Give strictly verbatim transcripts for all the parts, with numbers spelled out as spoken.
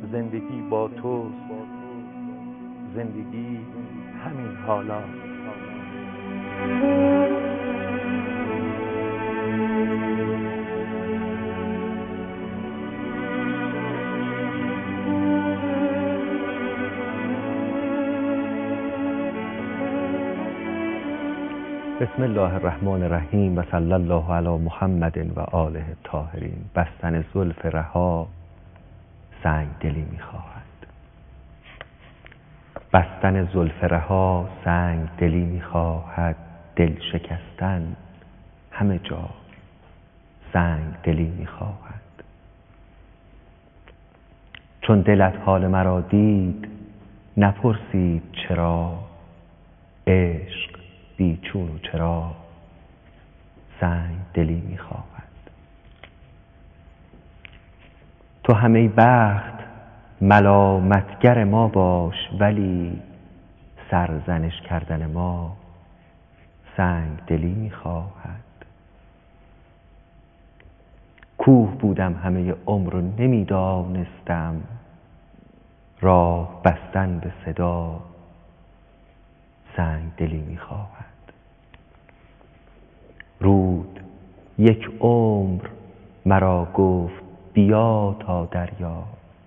زندگی با توست، زندگی همین حالا. بسم الله الرحمن الرحیم و صلی الله علی محمد و آله الطاهرین. بستن زلف رها سنگ دلی می‌خواهد. بستن زلف رها سنگ دلی می‌خواهد، دل شکستن همه جا سنگ دلی می‌خواهد. چون دلت حال مرا دید نپرسید چرا، عشق بی چون و چرا سنگ دلی می‌خواهد. تو همه بخت ملامتگر ما باش، ولی سرزنش کردن ما سنگ دلی می‌خواهد. کوه بودم همه عمر و نمی‌دانستم، راه بستن به صدا سنگ دلی می‌خواهد. رود یک عمر مرا گفت بیا تا دریا،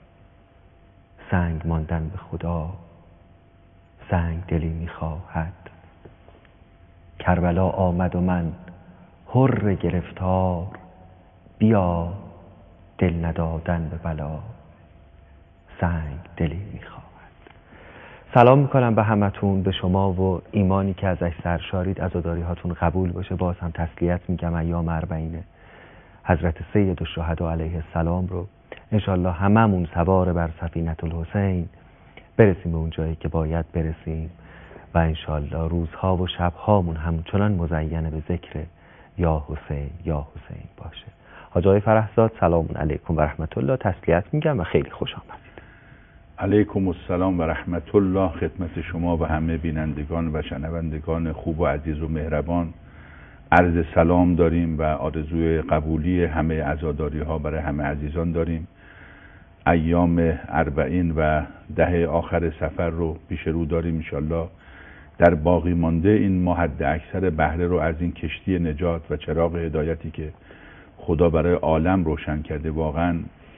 سنگ ماندن به خدا سنگ دلی می‌خواهد. کربلا آمد و من حر گرفتار، بیا دل ندادن به بلا سنگ دلی می‌خواهد. سلام میکنم به همتون، به شما و ایمانی که ازش سرشارید. عزاداری هاتون قبول باشه. باز هم تسلیت میگم ایام اربعین حضرت سید الشهدا علیه السلام رو انشالله هممون سوار بر سفینة الحسین برسیم به اون جایی که باید برسیم و انشالله روزها و شبهامون همچنان مزینه به ذکر یا حسین یا حسین باشه. حاج آقای فرحزاد سلام علیکم و رحمت الله، تسلیت میگم و خیلی خوش آمدید. علیکم السلام و رحمت الله خدمت شما و همه بینندگان و شنوندگان خوب و عزیز و مهربان. عرض سلام داریم و آرزوی قبولی همه عزاداری ها برای همه عزیزان داریم. ایام اربعین و ده آخر سفر رو پیش رو داریم. انشالله در باقی مانده این ماه حد اکثر بهره رو از این کشتی نجات و چراغ هدایتی که خدا برای عالم روشن کرده. واقعا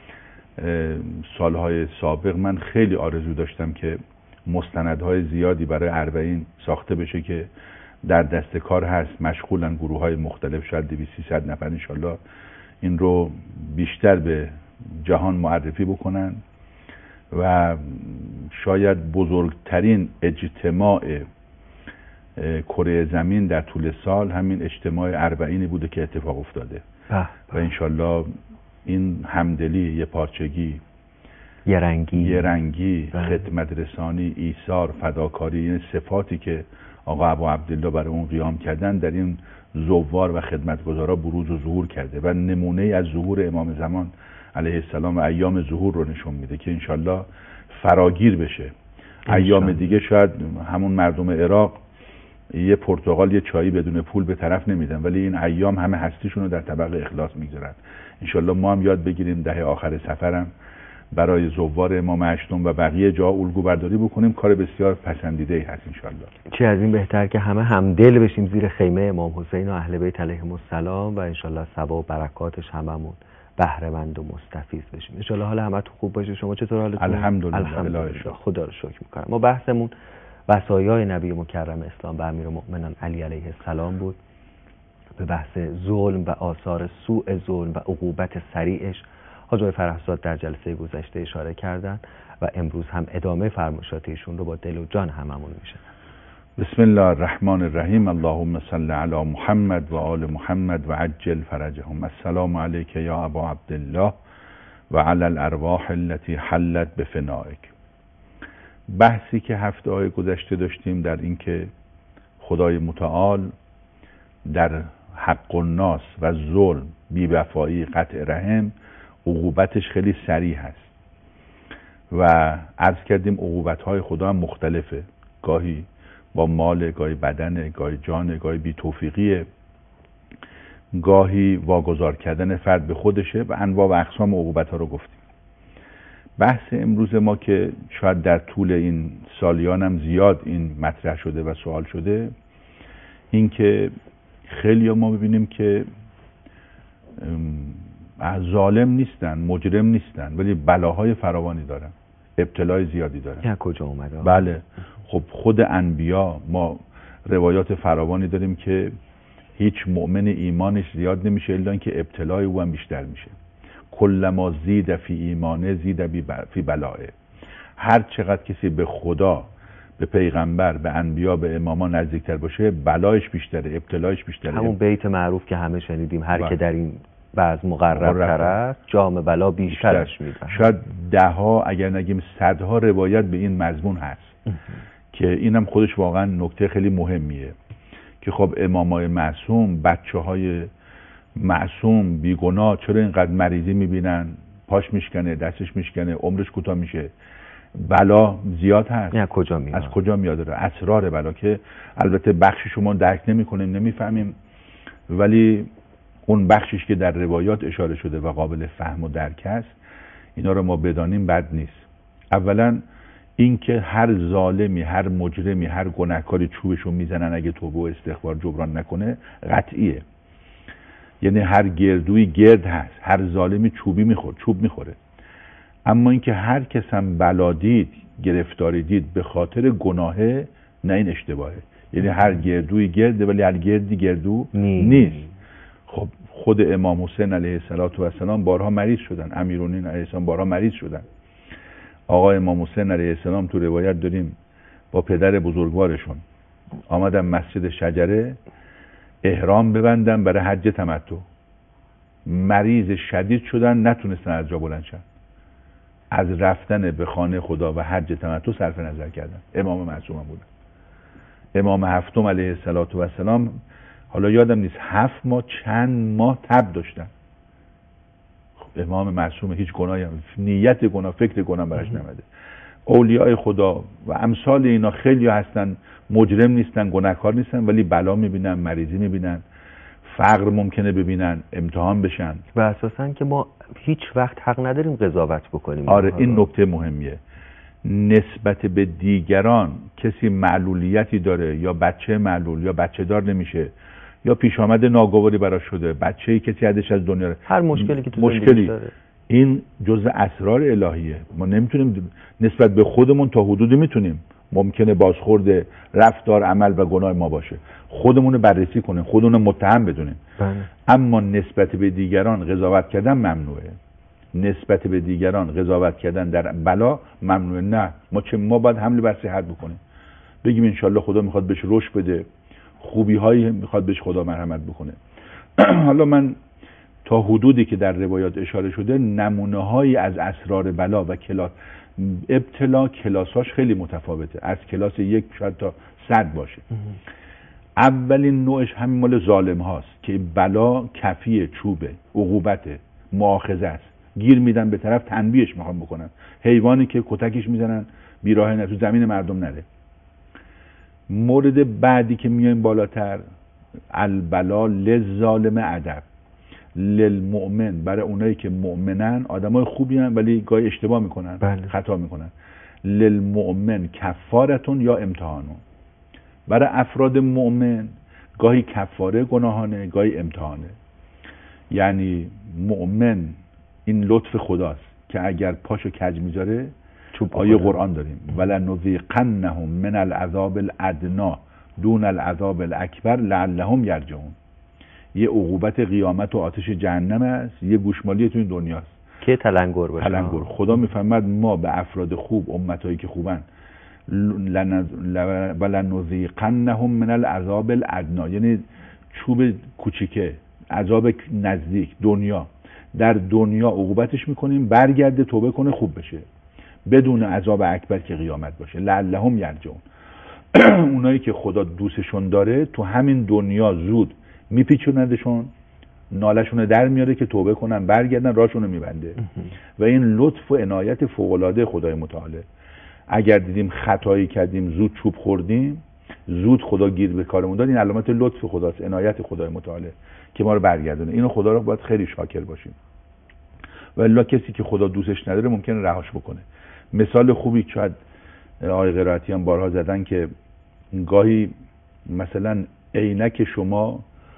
سالهای سابق من خیلی آرزو داشتم که مستندهای زیادی برای اربعین ساخته بشه که در دست کار هست، مشغولن گروه های مختلف، شاید دویست سیصد نفر. انشالله این رو بیشتر به جهان معرفی بکنن و شاید بزرگترین اجتماع کره زمین در طول سال همین اجتماع اربعینی بوده که اتفاق افتاده و انشالله این همدلی، یه پارچگی، یه رنگی یه رنگی خدمت رسانی، ایثار، فداکاری، این صفاتی که آقا ابو عبدالله برای اون قیام کردن در این زوار و خدمتگزارا بروز و ظهور کرده و نمونه از ظهور امام زمان علیه السلام و ایام ظهور رو نشون میده که انشالله فراگیر بشه. ایام دیگه شاید همون مردم عراق یه پرتقال یه چایی بدون پول به طرف نمیدن، ولی این ایام همه هستیشون رو در طبق اخلاص میگذارن. انشالله ما هم یاد بگیریم ده آخر سفرم برای زوار امام هشتم و بقیه جا الگو برداری بکنیم. کار بسیار پسندیده ای هست انشالله. چه از این بهتر که همه همدل بشیم زیر خیمه امام حسین و اهل بیت علیهم السلام و انشالله ثواب و برکاتش هممون بهره مند و مستفیض بشیم. انشالله حال همتون خوب باشه. شما چطور حالتون؟ الحمدلله. الحمدلله. خدا رو شکر میکنم. ما بحثمون وصایای نبی مکرم اسلام به امیرالمؤمنین علی علیه السلام بود، به بحث ظلم و آثار سوء ظلم و عقوبت سریعش. حاج آقای فرحزاد در جلسه گذشته اشاره کردن و امروز هم ادامه فرمایشات ایشون رو با دل و جان هممون میشنن. بسم الله الرحمن الرحیم. اللهم صل علی محمد و آل محمد و عجل فرجهم. السلام علیک یا ابا عبدالله و علی الارواح التي حلت بفنائک. بحثی که هفته های گذشته داشتیم در این که خدای متعال در حق الناس و ظلم، بی‌وفایی، قطع رحم عقوبتش خیلی سریع هست و عرض کردیم عقوبت‌های خدا هم مختلفه، گاهی با مال، گاهی بدن، گاهی جان، گاهی بی توفیقیه، گاهی واگذار کردن فرد به خودشه و انواع و اقسام عقوبت‌ها رو گفتیم. بحث امروز ما که شاید در طول این سالیان هم زیاد این مطرح شده و سوال شده، این که خیلی ما ببینیم که ظالم نیستن، مجرم نیستن، ولی بلاهای فراوانی دارن، ابتلای زیادی دارن. یا کجا اومده؟ بله، خب خود انبیا ما روایات فراوانی داریم که هیچ مؤمن ایمانش زیاد نمیشه الا اینکه ابتلای او هم بیشتر میشه. کلما زید فی ایمانه زید فی بلائه. هر چقدر کسی به خدا، به پیغمبر، به انبیا، به امامان نزدیکتر باشه، بلایش بیشتره، ابتلایش بیشتره. همون بیت معروف که همه شنیدیم، هر بله. که در این بعض مقرب تر است جام بلا بیشترش میدن. شاید ده ها اگر نگیم صدها روایت به این مضمون هست که اینم خودش واقعا نکته خیلی مهمیه که خب امامای معصوم، بچه های معصوم بیگناه چرا اینقدر مریضی میبینن، پاش میشکنه، دستش میشکنه، عمرش کوتاه میشه، بلا زیاد هست. از کجا میاد؟ از کجا میاد؟ اسرار بلا که البته بخشی شما درک نمیکنیم، نمیفهمیم، ولی اون بخشیش که در روایات اشاره شده و قابل فهم و درک است، اینا رو ما بدانیم بد نیست. اولا این که هر ظالمی، هر مجرمی، هر گناهکاری چوبشو میزنن اگه توبه و استغفار جبران نکنه، قطعیه. یعنی هر گردوی گرد هست، هر ظالمی چوبی میخوره، چوب میخوره. اما اینکه هر کس هم بلا دید، گرفتاری دید به خاطر گناهه، نه، این اشتباهه. یعنی هر گردوی گرده ولی هر گردی گردو نیست, نیست. خب خود امام حسین علیه السلام بارها مریض شدن، امیرالمومنین علیه السلام بارها مریض شدن. آقا امام حسین علیه السلام تو روایت داریم با پدر بزرگوارشون آمدن مسجد شجره احرام ببندن برای حج تمتع، مریض شدید شدن، نتونستن از جا بلند شن، از رفتن به خانه خدا و حج تمتع صرف نظر کردن. امام معصوم بودن. امام هفتم علیه السلام حالا یادم نیست هفت ماه چند ماه تب داشتن. خب امام معصوم هیچ گناهی هم، نیت گناه، فکر گناه براش نمیده. اولیاء خدا و امثال اینا خیلی هستن، مجرم نیستن، گناهکار نیستن، ولی بلا میبینن، مریضی میبینن، فقر ممکنه ببینن، امتحان بشن. و اساساً که ما هیچ وقت حق نداریم قضاوت بکنیم. آره این نکته مهمیه. نسبت به دیگران کسی معلولیتی داره یا بچه معلول یا بچه دار نمیشه یا پیش آمد ناگواری براش شده، بچه‌ای کسی ازش از دنیا ره. هر مشکلی که تو مشکلی داره، این جزء اسرار الهیه. ما نمیتونیم نسبت به خودمون تا حدودی میتونیم، ممکنه بازخورد رفتار، عمل و گناه ما باشه، خودمون رو بررسی کنیم، خودمون رو متهم بدونیم. بله. اما نسبت به دیگران قضاوت کردن ممنوعه. نسبت به دیگران قضاوت کردن در بلا ممنوعه. نه، ما چه ما باید حمله بر صحت بکنیم، بگیم انشالله خدا میخواد بهش رشد بده، خوبی هایی میخواد بهش خدا مرحمت بکنه. حالا من تا حدودی که در روایات اشاره شده نمونه هایی از اسرار بلا و کلاس ابتلا، کلاساش خیلی متفاوته، از کلاس یک شاید تا صد باشه. اولین نوعش همین مال ظالم هاست که بلا کفیه، چوبه، عقوبته، مؤاخذه است، گیر میدن به طرف، تنبیهش میخوان بکنن، حیوانی که کتکش میزنن بیراه نه تو زمین مردم نره. مورد بعدی که میایم بالاتر، البلا للظالم ادب، للمؤمن، برای اونایی که مؤمنن، آدمای خوبی هن ولی گاهی اشتباه میکنن، بله. خطا میکنن. للمؤمن کفارتون یا امتحانون، برای افراد مؤمن گاهی کفاره گناهانه، گاهی امتحانه. یعنی مؤمن این لطف خداست که اگر پاشو کج میذاره، آیه قرآن داریم ولنذیقنهم من العذاب الادنا دون العذاب الاکبر لعلهم یرجعون. یه عقوبت قیامت و آتش جهنم است، یه گوشمالی تو این دنیاست که تلنگر باشه. تلنگر. خدا میفهمد ما به افراد خوب، امتایی که خوبن، ولنذیقنهم من العذاب الادنا، یعنی چوب کوچیکه، عذاب نزدیک، دنیا، در دنیا عقوبتش میکنیم، برگرده توبه کنه خوب بشه، بدون عذاب اکبر که قیامت باشه. لعلهم یرجعون. اونایی که خدا دوستشون داره تو همین دنیا زود میپیچوندشون، نالشون در میاره که توبه کنن، برگردن، راهشون میبنده. و این لطف و عنایت فوق‌العاده خدای متعاله. اگر دیدیم خطایی کردیم، زود چوب خوردیم، زود خدا گیر به کارمون داد، این علامت لطف خداست، عنایت خدای متعاله که ما رو برگردونه. اینو خدا رو باید خیلی شاکر باشیم. والا کسی که خدا دوستش نداره ممکنه رهاش بکنه. مثال خوبی شاید آقای قرائتی هم بارها زدن که گاهی مثلا عینک شما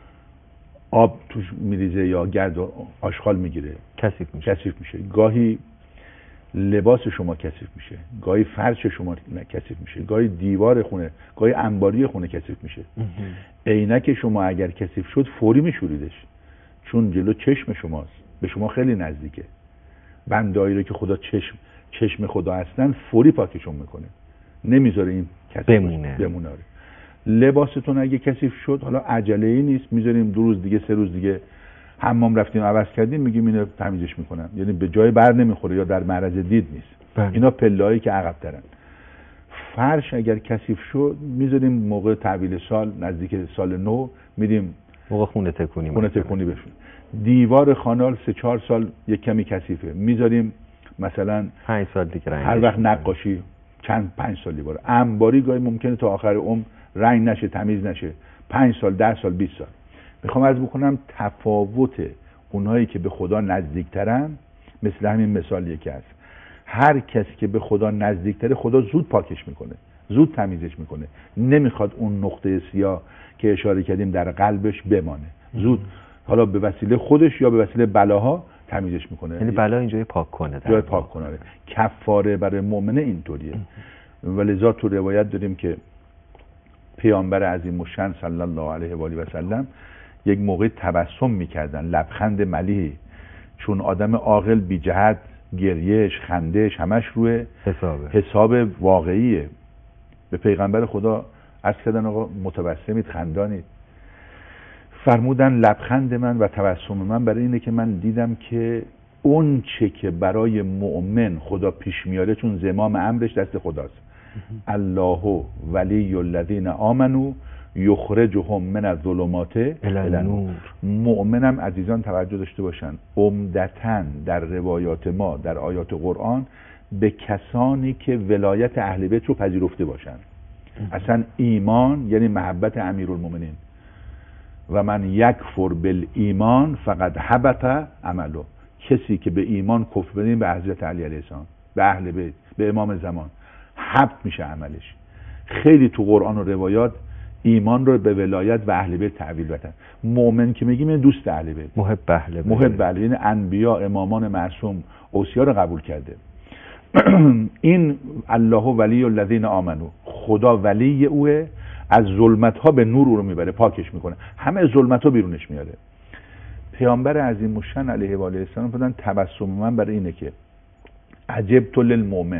آب توش میریزه یا گرد و آشغال میگیره، کثیف میشه. کثیف میشه. گاهی لباس شما کثیف میشه، گاهی فرش شما کثیف میشه، گاهی دیوار خونه، گاهی انباری خونه کثیف میشه. عینک شما اگر کثیف شد فوری میشوریدش، چون جلو چشم شماست، به شما خیلی نزدیکه. بندایی رو که خدا چشم چشم خدا هستن فوری پاکشون میکنه، نمیذاره این کثیف بمونه. بمونه. لباستون اگه کثیف شد، حالا عجله ای نیست، میذاریم دو روز دیگه سه روز دیگه حمام رفتیم عوض کردیم، میگیم اینو تمیزش میکنم، یعنی به جای بر نمیخوره یا در معرض دید نیست. بله. اینا پله‌ای که عقب ترن. فرش اگر کثیف شد میذاریم موقع تحویل سال، نزدیک سال نو میریم موقع خونه تکونی خونه تکونی بشون. دیوار خانال سه چهار سال یک کمی کثیفه، میذاریم مثلا پنج سال دیگه رنگ هر وقت نقاشی چند پنج سال دیوار. انباری گاهی ممکنه تا آخر عمر رنگ نشه، تمیز نشه، پنج سال ده سال بیست سال. میخوام عرض بکنم تفاوت اونهایی که به خدا نزدیکترن مثل همین مثال یکی هست. هر کسی که به خدا نزدیکتره خدا زود پاکش میکنه، زود تمیزش میکنه، نمیخواد اون نقطه سیاه که اشاره کردیم در قلبش بمانه، زود حالا به وسیله خودش یا به وسیله بلاها تمیزش میکنه. یعنی بلا اینجای پاک کنه، جای پاک کنه. کفاره برای مؤمنه اینطوریه. ولذا تو روایت داریم که پیامبر عظیم الشأن صلی الله علیه و آله و سلم یک موقع تبسم میکردن، لبخند ملیحی، چون آدم عاقل بی جهت گریهش خندهش همش روی حسابه. حساب واقعیه. به پیغمبر خدا عرض کردن آقا متبسمید، خندانید. فرمودن لبخند من و تبسم من برای اینه که من دیدم که اون چه که برای مؤمن خدا پیش میاره، چون زمام امرش دست خداست. الله ولی الذین آمنوا یخرجهم من الظلمات الی النور. مؤمنم عزیزان توجه داشته باشن، عمدتاً در روایات ما در آیات قرآن به کسانی که ولایت اهل بیت رو پذیرفته باشن. اصلا ایمان یعنی محبت امیرالمومنین. و من یکفر بالایمان فقد حبط عمله. کسی که به ایمان کفر بدین به حضرت علی علیه السلام، به اهل بیت، به امام زمان، حبط میشه عملش. خیلی تو قرآن و روایات ایمان رو به ولایت و اهل بیت تعبیر بدن. مؤمن که میگیم این دوست اهل بیت، محب اهل بیت، محب اهل بیت، انبیا، امامان معصوم، اوصیا رو قبول کرده. این الله ولی الذین آمنو، خدا ولی اوه، از ظلمت ها به نور او رو میبره، پاکش میکنه، همه ظلمت ها بیرونش میاره. پیامبر عظیم الشأن علیه و آله السلام فرمودن تبسم من برای اینه که عجبت للمؤمن،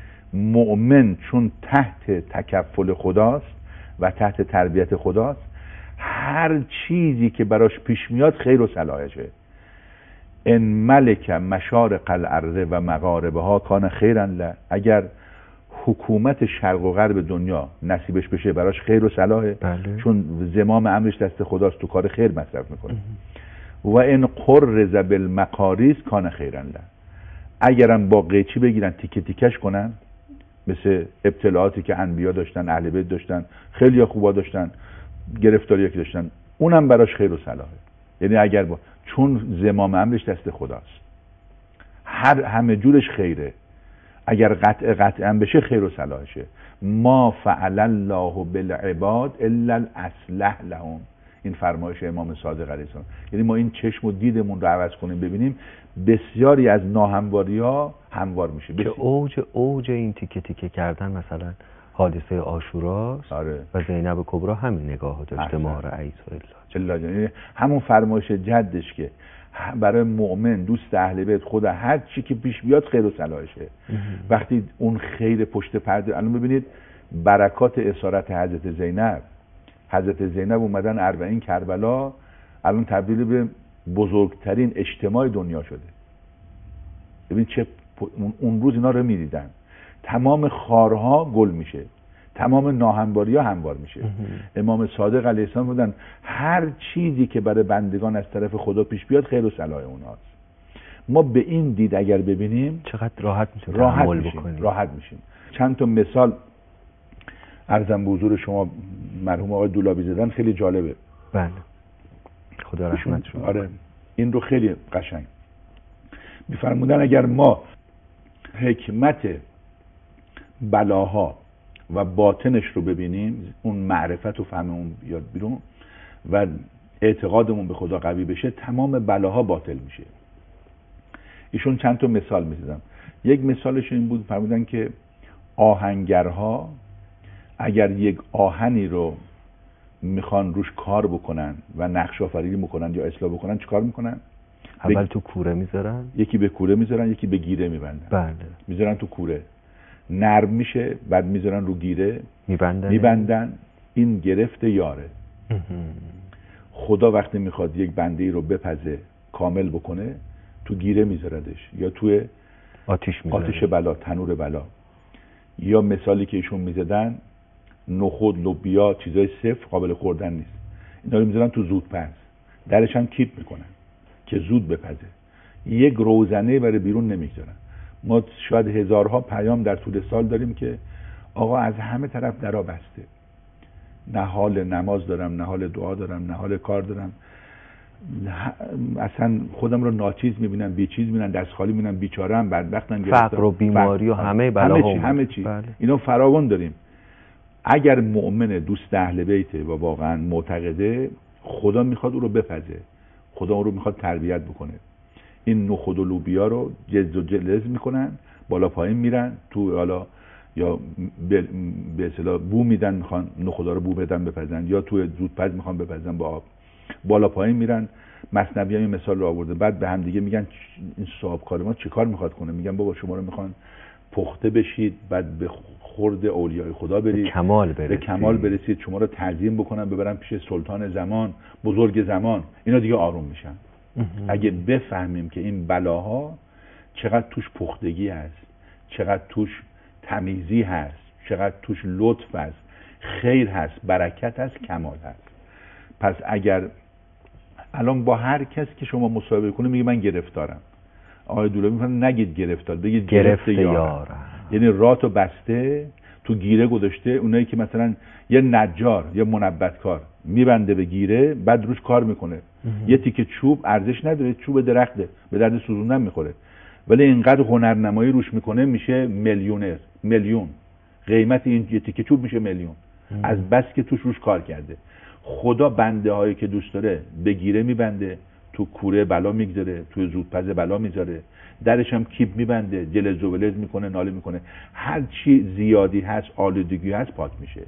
مؤمن چون تحت تکفل خداست و تحت تربیت خداست، هر چیزی که براش پیش میاد خیر و صلاحشه. ان ملک مشارق الارض و مغاربها کان خیرا له. اگر حکومت شرق و غرب دنیا نصیبش بشه براش خیر و صلاحه. بله. چون زمام امرش دست خداست، تو کار خیر مصرف میکنه. و ان قرز بالمقاریض کان خیرا له. اگرم با قیچی بگیرن تیکه تیکش کنن، مثل ابتلاعاتی که انبیا داشتن، اهل بیت داشتن، خیلی خوبا داشتن، گرفتاری که داشتن، اونم براش خیر و صلاحه. یعنی اگر با چون زمام امرش دست خداست، هر همه جورش خیره. اگر قطع قطعا بشه خیر و صلاحشه. ما فعل الله بالعباد الا الاصلح لهم. این فرمایش امام صادق علیه السلام. یعنی ما این چشم و دیدمون رو عوض کنیم ببینیم، بسیاری از ناهمواری ها هموار میشه. که اوج اوج این تیکه تیکه کردن مثلا حادثه عاشوراست. آره. و زینب کبرا همین نگاه داشته، مهر عیسی الله. یعنی همون فرمایش جدش که برای مؤمن دوست اهل بیت خدا هر چی که پیش بیاد خیر و صلاحشه. وقتی اون خیر پشت پرده، الان ببینید برکات اسارت حضرت زینب، حضرت زینب اومدن اربعین کربلا، الان تبدیل به بزرگترین اجتماع دنیا شده. ببین چه اون روز اینا رو میدیدن، تمام خارها گل میشه، تمام ناهمواری ها هموار میشه. امام صادق علیه السلام بودن هر چیزی که برای بندگان از طرف خدا پیش بیاد خیر و صلاح اونهاست. ما به این دید اگر ببینیم چقدر راحت میشه راحت تحمل میشیم. بکنیم. راحت میشیم. چند تا مثال عرضم به حضور شما، مرحوم آقای دولابی زدن، خیلی جالبه. بله. خدا رحمتشون. آره این رو خیلی قشنگ. می‌فرمودن اگر ما حکمت بلاها و باطنش رو ببینیم، اون معرفت و فهممون بیاد بیرون و اعتقادمون به خدا قوی بشه، تمام بلاها باطل میشه. ایشون چند تا مثال میزدم. یک مثالش این بود، فرمودن که آهنگرها اگر یک آهنی رو میخوان روش کار بکنن و نقش آفرینی میکنن یا اصلاح بکنن، چیکار میکنن؟ اول تو کوره میذارن، یکی به کوره میذارن، یکی به گیره میبندن. بله. میذارن تو کوره، نرم میشه، بعد میذارن رو گیره، میبندن میبندن این گرفت یاره. خدا وقتی میخواد یک بنده ای رو بپزه، کامل بکنه، تو گیره میذاردش یا توی آتیش میذاره، آتش بلا، تنور بلا. یا مثالی که ایشون میزدن، نخود، لوبیا، چیزای صفر قابل خوردن نیست، اینا رو میذارن تو زودپز، درش هم کیپ میکنن که زود بپزه، یک روزنه برای بیرون نمیذارن. ما شاید هزارها پیام در طول سال داریم که آقا از همه طرف درا بسته، نه حال نماز دارم، نه حال دعا دارم، نه حال کار دارم، اصلا خودم رو ناچیز میبینم، بی چیز میبینم، دست خالی میبینم، بیچاره‌ام، بدبختم، فقر و بیماری و همه بلاها، همه چی همه چی بله. اینا فراوان داریم. اگر مؤمن دوست اهل بیته و واقعا معتقده، خدا میخواد او رو بپزه، خدا او رو میخواد تربیت بکنه. این نخود و لوبیا رو جز و جلز میکنن، بالا پایین میرن تو، حالا یا به اصطلاح بو میدن، میخوان نخودا رو بو بدن بپزن، یا تو زودپز میخوان بپزن با آب، بالا پایین میرن. مثنوی هم این مثال رو آورده. بعد به هم دیگه میگن این صاحبکار ما چیکار میخواد کنه؟ میگن بابا شما رو میخوان پخته بشید، بعد به خورد اولیای خدا برید، به کمال برسید، به کمال برسید، شما رو تعظیم بکنن، ببرن پیش سلطان زمان، بزرگ زمان. اینا دیگه آروم میشن. اگه بفهمیم که این بلاها چقدر توش پختگی هست، چقدر توش تمیزی هست، چقدر توش لطف هست، خیر هست، برکت هست، کمال هست. پس اگر الان با هر کس که شما مصاحبه کنه میگه من گرفتارم، آقای دولابی میگن نگید گرفتار، بگید گرفته یارم. یعنی راتو بسته، تو گیره گذاشته. اونایی که مثلا یه نجار یا منبتکار میبنده به گیره، بعد روش کار میکنه، یه تیکه چوب ارزش نداره، چوب درخته، به درد سوزوندن میخوره، ولی اینقدر هنرنمایی روش میکنه میشه میلیونر، میلیون قیمت این یه تیکه چوب میشه میلیون، از بس که توش روش کار کرده. خدا بنده هایی که دوست داره به گیره میبنده، تو کوره بلا میگذاره، تو زودپز بلا میذاره، درش هم کیپ میبنده، جلز و ولز میکنه، ناله میکنه. هر چی زیادی هست، آلودگی هست، پاک میشه.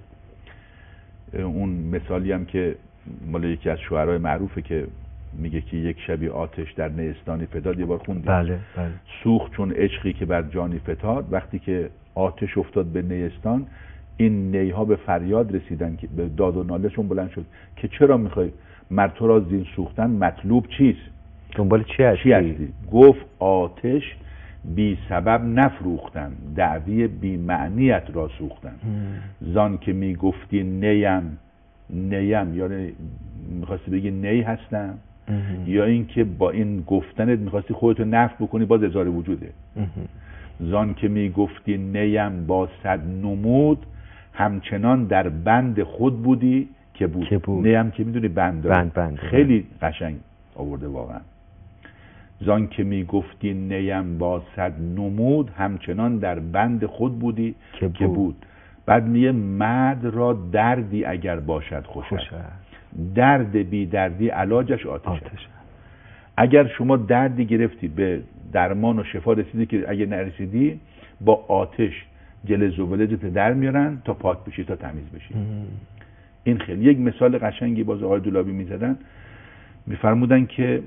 اون مثالی هم که مال یکی از شعرهای معروفه که میگه که یک شبی آتش در نیستانی فتاد، یه بار خوندیم. بله بله. سوخت چون عشقی که بر جانی فتاد. وقتی که آتش افتاد به نیستان، این نیها به فریاد رسیدن، که به داد و نالهشون بلند شد که چرا میخوای مرد تو را زین سوختن، مطلوب چیست؟ دنبال چی هستی؟ چی هستی؟ گفت آتش بی سبب نفروختن، دعوی بی معنیت را سوختن. زان که میگفتی نیم، نیم یعنی میخواستی بگی نی هستم، یا اینکه با این گفتنت میخواستی خودتو نفی بکنی، باز ازار وجوده. زان که میگفتی نیم با صد نمود، همچنان در بند خود بودی که بود, که بود. نیم که میدونی بند داره. بند بند خیلی قشنگ آورده واقعا. زان که میگفتی نیم با صد نمود، همچنان در بند خود بودی که بود, که بود. بعد میگه مرد را دردی اگر باشد خوش است، درد بی دردی علاجش آتش, آتش. اگر شما دردی گرفتی، به درمان و شفا رسیدی، که اگر نرسیدی با آتش جلز و ولجت در میارن تا پاک بشی، تا تمیز بشی. این خیلی یک مثال قشنگی باز آقای دولابی میزدن. میفرمودن که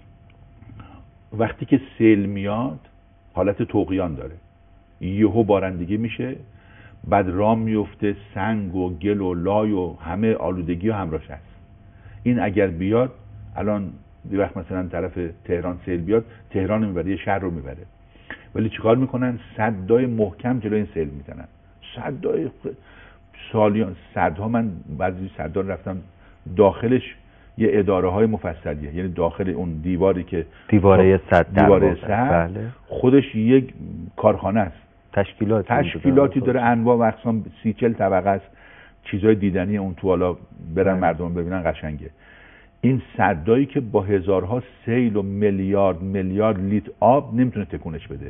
وقتی که سیل میاد حالت طغیان داره، یهو بارندگی میشه، بعد رام میفته، سنگ و گل و لای و همه آلودگی و همراهش هست. این اگر بیاد الان یه وقت مثلا طرف تهران سیل بیاد، تهران میبره، یه شهر رو میبره، ولی چیکار میکنن؟ سدای محکم جلوی این سیل میزنن. سدای سالیان، سدها، من بعضی سدها رفتم داخلش یه اداره های مفصلیه، یعنی داخل اون دیواری که دیواره سد دیواره سد بله. خودش یک کارخانه است، تشکیلاتی تشکیلاتی داره، انواع و اقسام، سی چل طبقه است، چیزای دیدنی اون تو، حالا برن مردم ببینن، قشنگه. این سدایی که با هزارها سیل و میلیارد میلیارد لیتر آب نمیتونه تکونش بده،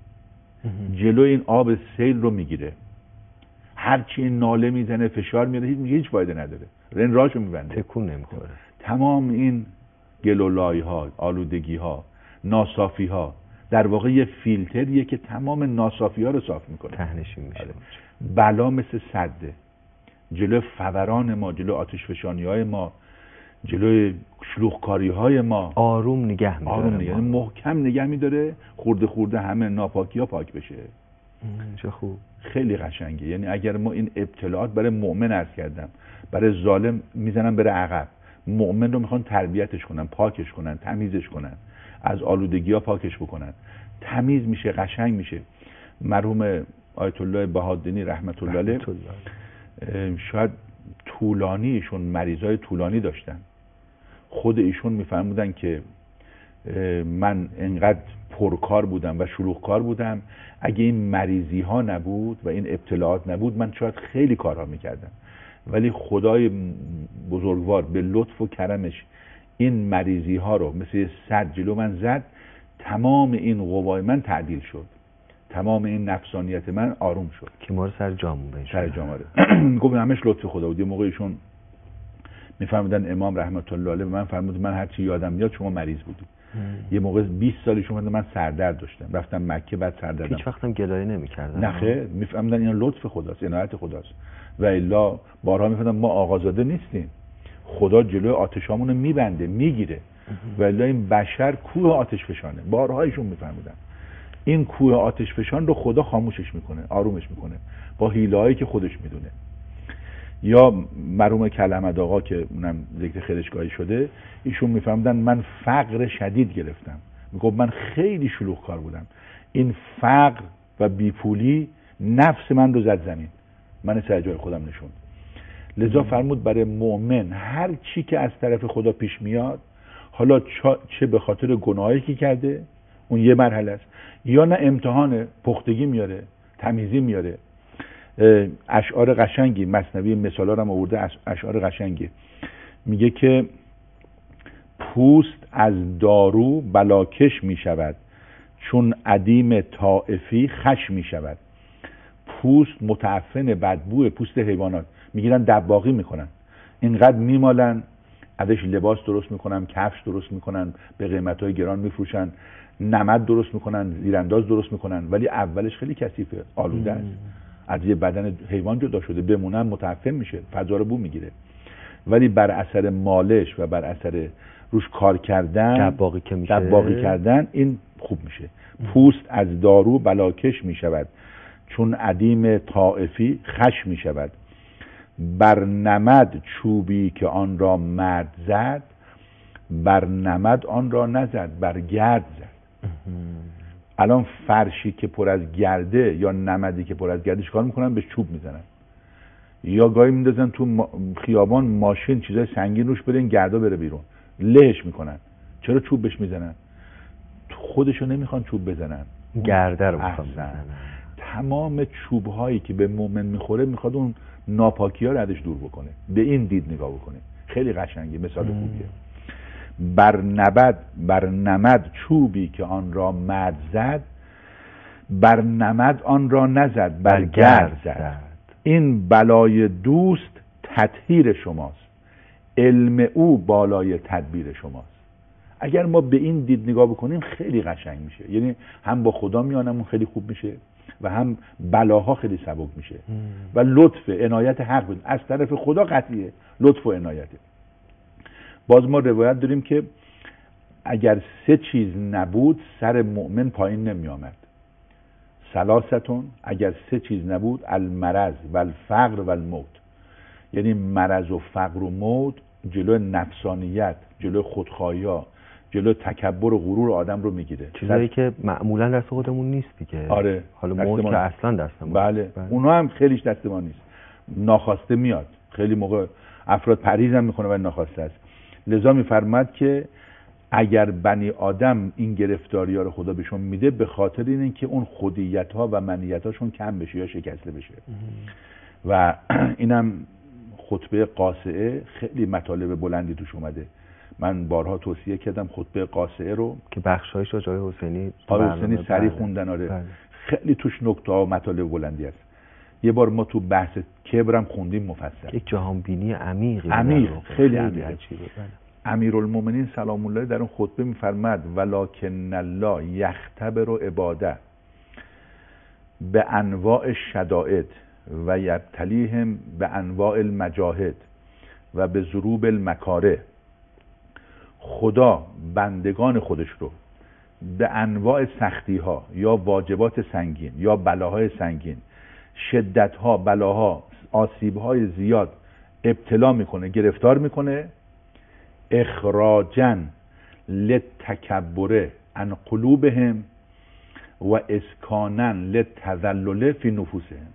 جلو این آب سیل رو میگیره. هرچی این ناله میزنه فشار میاره هیچ هیچ فایده نداره، این راهشو میبنده، تکون نمیخوره. تمام این گلولای ها، آلودگی ها، ناصافی ها در واقع یه فیلتریه که تمام ناصافی ها رو صاف میکنه، تهنشین میشه. بلا مثل سده جلو فوران ما، جلو آتش فشانی های ما، جلوی شلوغکاری های ما آروم نگه میداره، آروم نگه، محکم نگه میداره، خورده خورده همه ناپاکی ها پاک بشه. چه خوب، خیلی قشنگه. یعنی اگر ما این ابتلاعات برای مؤمن عرض کردم، برای ظالم میزنن بره عقب، مؤمن رو میخوان تربیتش کنن، پاکش کنن، تمیزش کنن، از آلودگی ها پاکش بکنن، تمیز میشه، قشنگ میشه. مرحوم آیت الله بهادینی رحمت الله علیه شاید طولانی، ایشون مریضای طولانی داشتن، خود ایشون میفرمودن که من انقدر پرکار بودم و شلوغکار بودم، اگه این مریضی ها نبود و این ابتلاعات نبود من شاید خیلی کارها میکردم، ولی خدای بزرگوار به لطف و کرمش این مریضی ها رو مثل سد جلو من زد، تمام این قوای من تعدیل شد، تمام این نفسانیت من آروم شد که ما رو سر جامون بنشون سر جاماره. گفت همش لطف خدا بود. یه موقع ایشون میفرمودن امام رحمت الله علیه، من فرمود من هرچی یادم میاد شما مریض بودید. یه موقع بیست سالش اومد من سردرد داشتم، رفتم مکه، بعد سردردم هیچ وقتم گلایه نمی‌کردن. نه خیر، میفهمیدن اینا لطف خداست، عنایت خداست. و الا بارها میفهمیدن ما آقازاده نیستیم، خدا جلوی آتشامون رو میبنده، میگیره. و الا این بشر کوه آتش فشانه. بارها ایشون میفهمیدن این کوه آتش فشان رو خدا خاموشش میکنه، آرومش میکنه با حیله‌هایی که خودش میدونه. یا مرحوم کلمد آقا که اونم ذکر خیرشگاهی شده، ایشون میفهمیدن من فقر شدید گرفتم، میگفت من خیلی شلوغ کار بودم، این فقر و بیپولی نفس من رو زد زمین، من سر جای خودم نشوند. لذا فرمود برای مؤمن هر چی که از طرف خدا پیش میاد، حالا چه به خاطر گناهی که کرده اون یه مرحله است، یا نه امتحان پختگی میاره، تمیزی میاره. اشعار قشنگی مثنوی مثالا رو هم آورده، اشعار قشنگی میگه که پوست از دارو بلاکش میشود، چون عدیم طائفی خش میشود. پوست متعفن بدبو پوست حیوانات، میگیرن دباغی میکنن، اینقدر میمالن، ازش لباس درست میکنن، کفش درست میکنن، به قیمتهای گران میفروشن، نمد درست میکنن، زیرانداز درست میکنن، ولی اولش خیلی کثیفه، آلوده است، از یه بدن حیوان جدا شده، بمونن متعفن میشه، فضا رو بو میگیره. ولی بر اثر مالش و بر اثر روش کار کردن، دباغی که میشه، دباغی کردن، این خوب میشه. پوست از دارو بلاکش میشود، چون عدیم طائفی خش میشود. بر نمد چوبی که آن را مرد زد، بر نمد آن را نزد، بر گرد زد. الان فرشی که پر از گرده یا نمدی که پر از گرده چیکار میکنن؟ به چوب میزنن، یا گاهی میندازن تو خیابان ماشین چیزای سنگین روش بره این گردا بره بیرون، لهش میکنن. چرا چوب بهش میزنن؟ خودشو نمیخوان چوب بزنن، گرده رو میخوان بزنن. تمام چوب هایی که به مؤمن میخوره میخواد اون ناپاکی ها رو ازش دور بکنه. به این دید نگاه بکنه، خیلی قشنگه، مثال خوبیه. بر نبد بر نمد چوبی که آن را مرد زد، بر نمد آن را نزد، بر گرد زد. این بلای دوست تطهیر شماست، علم او بالای تدبیر شماست. اگر ما به این دید نگاه بکنیم خیلی قشنگ میشه، یعنی هم با خدا میانمون خیلی خوب میشه و هم بلاها خیلی سبک میشه و لطف عنایت حق بود از طرف خدا قطعیه، لطف و عنایته. باز ما روایت داریم که اگر سه چیز نبود سر مؤمن پایین نمی آمد. ثلاثتون، اگر سه چیز نبود، المرض و الفقر و الموت، یعنی مرض و فقر و موت جلو نفسانیت، جلو خودخواهی‌ها، جلو تکبر و غرور آدم رو میگیره، چیزایی که معمولا دست خودمون نیست دیگه. آره، حالا موت که اصلا دستمون. بله. بله اونا هم خیلیش دست ما نیست، ناخواسته میاد. خیلی موقع افراد پریز هم میکنه و ناخواسته است. لذا میفرماد که اگر بنی آدم این گرفتاری ها رو خدا بهشون میده، به خاطر اینه که اون خودیت ها و منیت هاشون کم بشه یا شکسته بشه. و اینم خطبه قاصعه خیلی مطالب بلندی توش اومده. من بارها توصیه کردم خطبه قاصعه رو که بخشایش رو جای حسینی آقای حسینی سریع خوندن. آره بله. خیلی توش نکته ها و مطالب بلندی است. یه بار ما تو بحث کبرم خوندیم مفصل. یک جهان بینی عمیقی عمیق خیلی, خیلی عمیق. عجیبه. بله. امیرالمومنین سلام الله در اون خطبه میفرماد ولکن الله یختبر عباده به انواع الشدائد و یبتلیهم به انواع المجاهد و به ضروب المکاره. خدا بندگان خودش رو به انواع سختی ها یا واجبات سنگین یا بلاهای سنگین، شدت ها، بلاها، آسیب های زیاد ابتلا میکنه، گرفتار میکنه، اخراجا للتکبر عن قلوبهم و اسکانا للتذلل فی نفوسهم.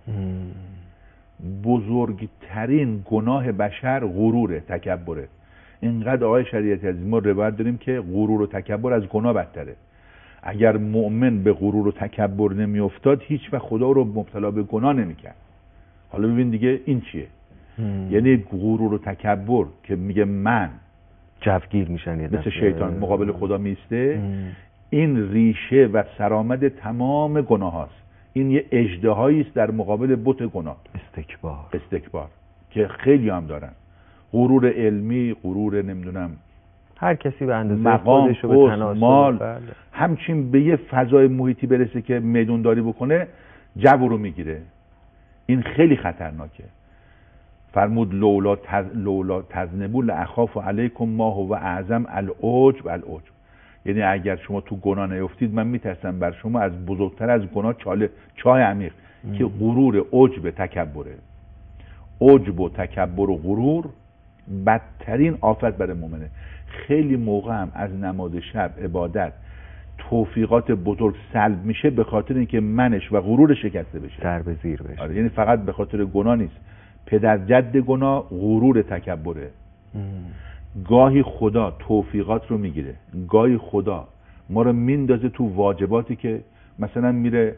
بزرگترین گناه بشر غروره، تکبره. اینقدر آقای شریعتی از ما روایت داریم که غرور و تکبر از گناه بدتره. اگر مؤمن به غرور و تکبر نمی افتاد هیچ وقت خدا رو مبتلا به گناه نمیکرد. حالا ببین دیگه این چیه؟ هم. یعنی غرور و تکبر که میگه من جوگیر میشن، یه مثل شیطان مقابل خدا میسته، این ریشه و سرآمد تمام گناه هاست. این یه اژدهایی است در مقابل بت گناه، استکبار. استکبار که خیلی هم دارن، غرور علمی، غرور نمیدونم هر کسی به اندازه مقام، خودش رو به تناسب، مال، بله. همچین به یه فضای محیطی برسه که میدونداری بکنه جو رو میگیره. این خیلی خطرناکه. فرمود لولا تز... لولا تذنبوا لاخاف علیکم ما هو اعظم العجب العجب. یعنی اگر شما تو گناه نیفتید من میترسم بر شما از بزرگتر از گناه چاله چاه عمیق ام. که غرور، عجب، تکبره. عجب و تکبر و غرور بدترین آفت برای مؤمنه. خیلی موقع هم از نماز شب، عبادت، توفیقات بزرگ سلب میشه به خاطر اینکه منش و غرور شکسته بشه، در به زیر بشه. آره، یعنی فقط به خاطر گناه نیست، پدر جد گناه غرور، تکبره. ام. گاهی خدا توفیقات رو میگیره، گاهی خدا ما رو میندازه تو واجباتی که مثلا میره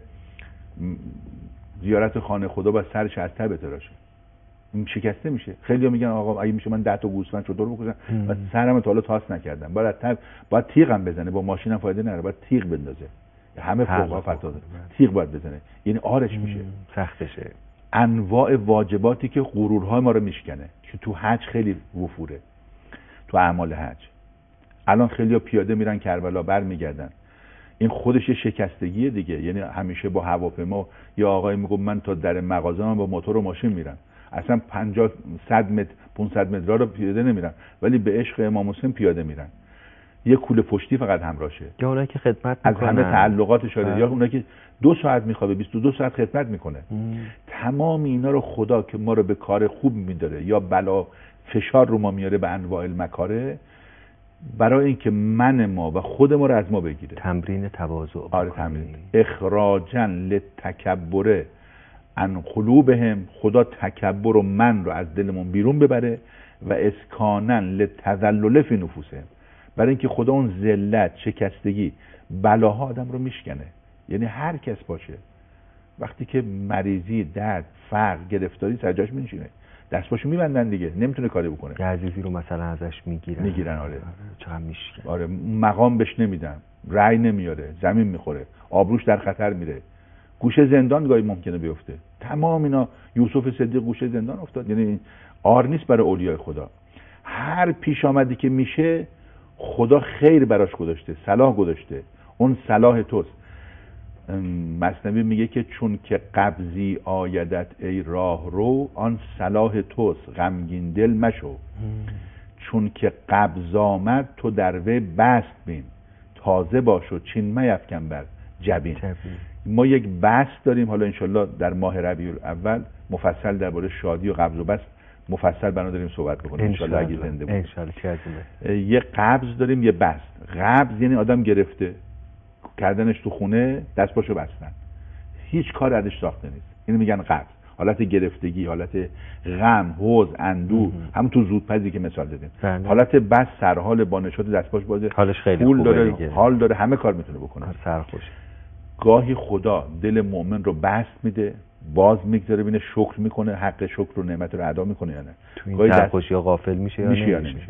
زیارت خانه خدا و سرش از تب تراشه، شکسته میشه. خیلی ها میگن آقا اگه میشه من ده تا گوسفند چطور بکشم و سرم تا حالا تاس نکردم، باید تب باید تیغم بزنه، با ماشینم فایده نداره، باید تیغ بندازه. همه فوقا فتاده تیغ باید بزنه، یعنی آرش میشه، سختشه. انواع واجباتی که غرورهای ما رو میشکنه که تو حج خیلی وفوره، تو اعمال حج. الان خیلی ها پیاده میرن کربلا برمیگردن، این خودش یه شکستگیه دیگه. یعنی همیشه با هواپیما یا آقای میگم من تا در مغازه من با موتور و ماشین میرم، اصلا پنجاه صد متر پانصد متر رو پیاده نمیرن، ولی به عشق امام حسین پیاده میرن. یه کوله پشتی فقط همراهشه، یا اونایی که خدمت میکنن، از همه تعلقاتش داره، یا اونایی که دو ساعت میخوابه بیست و دو ساعت خدمت میکنه. ام. تمام اینا رو خدا که ما رو به کار خوب میداره یا بلا فشار رو ما میاره به انواع المکاره، برای اینکه من ما و خود ما رو از ما بگیره. تمرین تواضع. آره تمرین. اخراجا للتکبر عن قلوبهم، خدا تکبر و من رو از دلمون بیرون ببره، و اسکانا للتذلل فی نفوسهم، برای اینکه خدا اون ذلت، شکستگی، بلاها آدم رو میشکنه. یعنی هر کس باشه وقتی که مریضی، درد، فقر، گرفتاری سر جاش میشینه، دستاشو میبندن دیگه، نمیتونه کاری بکنه. یه عزیزی رو مثلا ازش میگیرن میگیرن آره. چقدر میشکنه. آره مقام بهش نمیدن، رأی نمیاره، زمین میخوره، آبروش در خطر میره، گوشه زندان گاهی ممکنه بیفته. تمام اینا یوسف صدیق گوشه زندان افتاد. یعنی آر نیست برای اولیای خدا. هر پیش آمدی که میشه خدا خیر براش گذاشته، صلاح گذاشته، اون صلاح توست. مثنوی میگه که چون که قبضی آیدت ای راه رو، آن صلاح توست، غمگین دل مشو. ام. چون که قبض آمد تو در وی بست بین، تازه باشو چین میفکن بر جبین. جبین. ما یک بحث داریم حالا انشالله در ماه ربیع الاول مفصل درباره شادی و قبض و بسط مفصل بنا داریم صحبت بکنیم انشالله اگه زنده باشیم. انشالله چه عظیمه. یه قبض داریم، یه بسط. قبض یعنی آدم گرفته، کردنش تو خونه، دست پاشو بستن، هیچ کار ازش ساخته نیست، اینو میگن قبض. حالت گرفتگی، حالت غم، حزن، اندوه، هم تو زودپزی که مثال دادیم. بله. حالت بس سرحال، با نشاط، دست پاش بازه، حالش خیلی پول خوبه داره دیگه. حال داره، همه کار میتونه بکنه، سرخوش. گاهی خدا دل مؤمن رو بسط میده، باز میگذاره ببینه شکر میکنه، حق شکر و نعمت رو ادا میکنه یا نه. تو این سرخوشی ها غافل میشه یا میشه نمیشه. یا نمیشه.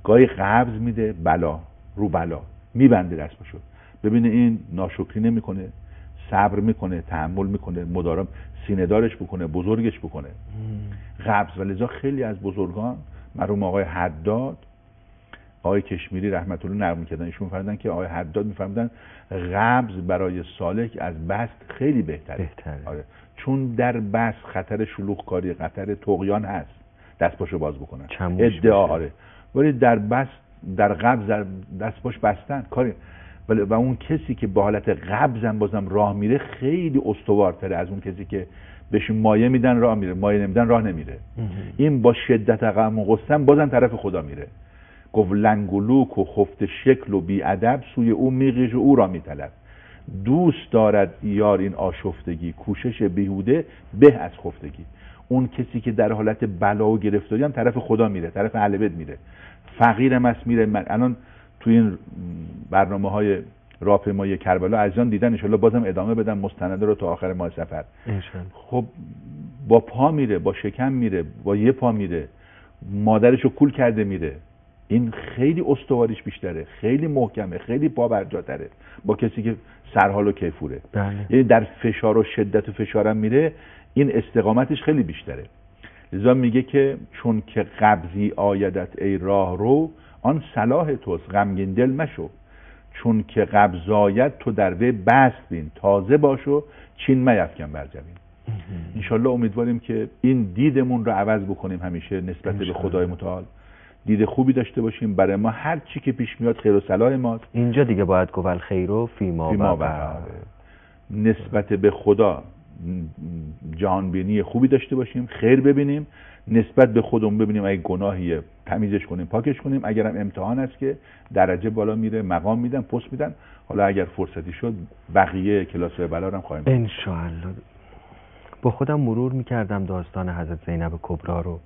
گاهی قبض میده، بلا رو بلا میبنده دستشو. ببینه این ناشکری نمیکنه، صبر میکنه، تحمل میکنه، مدارم سینه دارش بکنه، بزرگش بکنه. قبض. و لذا خیلی از بزرگان، مرحوم آقای حداد، آقای کشمیری رحمت الله نقل می‌کردن، ایشون فرمودن که آقای حداد می‌فرمودن قبض برای سالک از بست خیلی بهتره. بهتره. آره. چون در بست خطر شلوغکاری، خطر طغیان هست، دست پاشو باز بکنن، ادعا. آره. ولی در بست، در قبض دست پاش بستن کاری. ولی و اون کسی که با حالت قبض هم بازم راه میره خیلی استوارتره از اون کسی که بهش مایه میدن راه میره، مایه نمیدن راه نمیره. این با شدت غم و غصه بازم طرف خدا میره. گفت لنگولوک و خفت شکل و بی ادب، سوی او میغیژ و او را میطلب. دوست دارد یار این آشفتگی، کوشش بیهوده به از خفتگی. اون کسی که در حالت بلا و گرفتاری هم طرف خدا میره، طرف اهل بیت میره. فقیرم است میره. من الان تو این برنامه‌های راهپیمایی کربلا عزیزان دیدن، ان شاءالله بازم ادامه بدم مستنده رو تا آخر ماه سفر. خب با پا میره، با شکم میره، با یه پا میره، مادرشو کول کرده میره. این خیلی استواریش بیشتره، خیلی محکمه، خیلی پا برجاتره با کسی که سرحال و کیفوره. بله. یعنی در فشار و شدت و فشارم میره، این استقامتش خیلی بیشتره. لذا میگه که چون که قبضی آیدت ای راه رو، آن صلاح توست غمگین دل مشو. چون که قبض آید تو در وی بست بین، تازه باشو چین میفکن بر جبین. انشالله امیدواریم که این دیدمون رو عوض بکنیم همیشه نسبت به خدای متعال. دید خوبی داشته باشیم برای ما، هر چی که پیش میاد خیر و صلاح ماست. اینجا دیگه باید گفت الخیر و فیما فیما بقا. نسبت به خدا جهانبینی خوبی داشته باشیم، خیر ببینیم، نسبت به خودمون ببینیم اگه گناهیه تمیزش کنیم، پاکش کنیم. اگرم امتحان است که درجه بالا میره، مقام میدن، پست میدن. حالا اگر فرصتی شد بقیه کلاس‌های بلا رو هم خواهیم ان شاء الله. با خودم مرور میکردم داستان حضرت زینب کبرا رو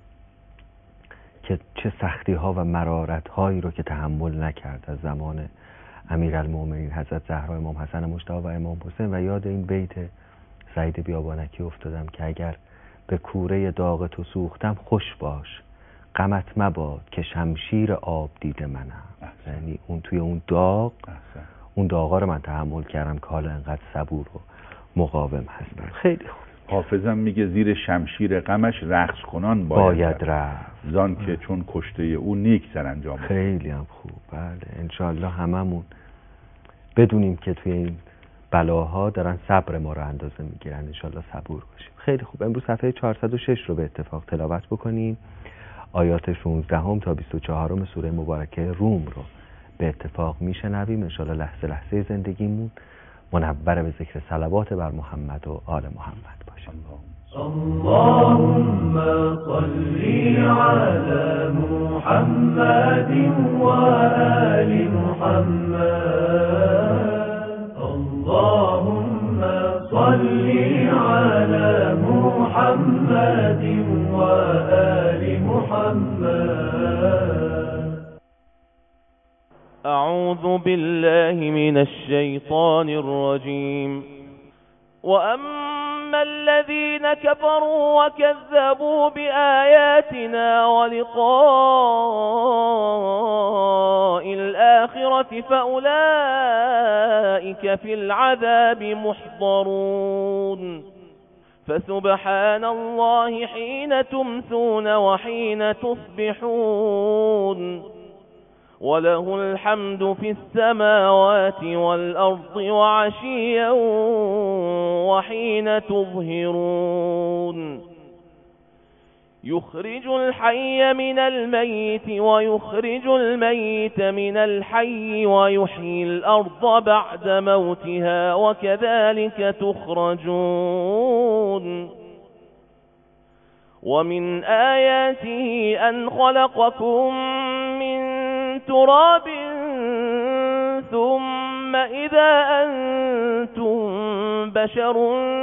که چه سختی ها و مرارت هایی رو که تحمل نکرد از زمان امیرالمومنین حضرت زهرا، امام حسن مجتبی و امام حسین. و یاد این بیت سعید بیابانکی افتادم که اگر به کوره داغ تو سوختم، خوش باش غمت مباد که شمشیر آب دیده منم. یعنی اون توی اون داغ، احسن. اون داغا رو من تحمل کردم که حالا انقدر صبور و مقاوم هستم. خیلی خوب. حافظم میگه زیر شمشیر غمش رقص کنان باید, باید رفت زان که چون کشته او نیک سرانجام. خیلی هم خوب. بله انشالله هممون بدونیم که توی این بلاها دارن صبر ما رو اندازه میگیرن، انشالله صبور باشیم. خیلی خوب. امروز صفحه چهارصد و شش رو به اتفاق تلاوت بکنیم. آیات شانزده هم تا بیست و چهار سوره مبارکه روم رو به اتفاق میشنویم. انشالله لحظه لحظه زندگیمون منور به ذکر صلوات بر محمد و آل محمد باشه. اللهم صل على محمد وآل محمد. اللهم صل على محمد وآل محمد. أعوذ بالله من الشيطان الرجيم. وأما الذين كفروا وكذبوا بآياتنا ولقاء الآخرة فأولئك في العذاب محضرون. فسبحان الله حين تمسون وحين تصبحون، وله الحمد في السماوات والأرض وعشيا وحين تظهرون. يخرج الحي من الميت ويخرج الميت من الحي ويحيي الأرض بعد موتها وكذلك تخرجون. ومن آياته أن خلقكم من تراب ثم إذا أنتم بشر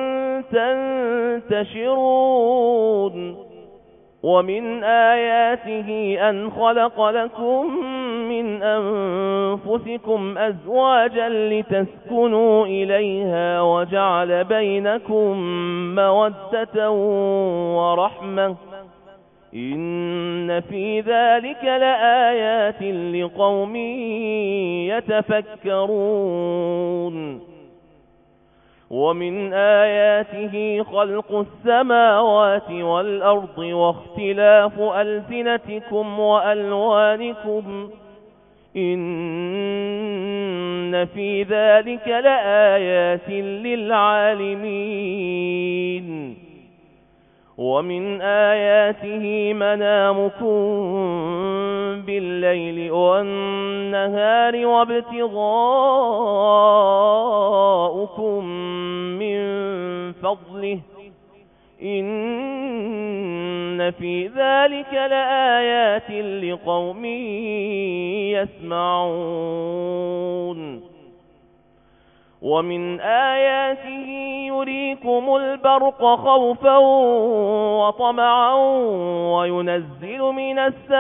تنتشرون. ومن آياته أن خلق لكم من أنفسكم أزواجا لتسكنوا إليها وجعل بينكم مودة ورحمة إن في ذلك لآيات لقوم يتفكرون ومن آياته خلق السماوات والأرض واختلاف ألسنتكم وألوانكم إن في ذلك لآيات للعالمين ومن آياته منامكم بالليل والنهار وابتغاؤكم من فضله إن في ذلك لآيات لقوم يسمعون ومن آياته يريكم البرق خوفا وطمعا وينزل من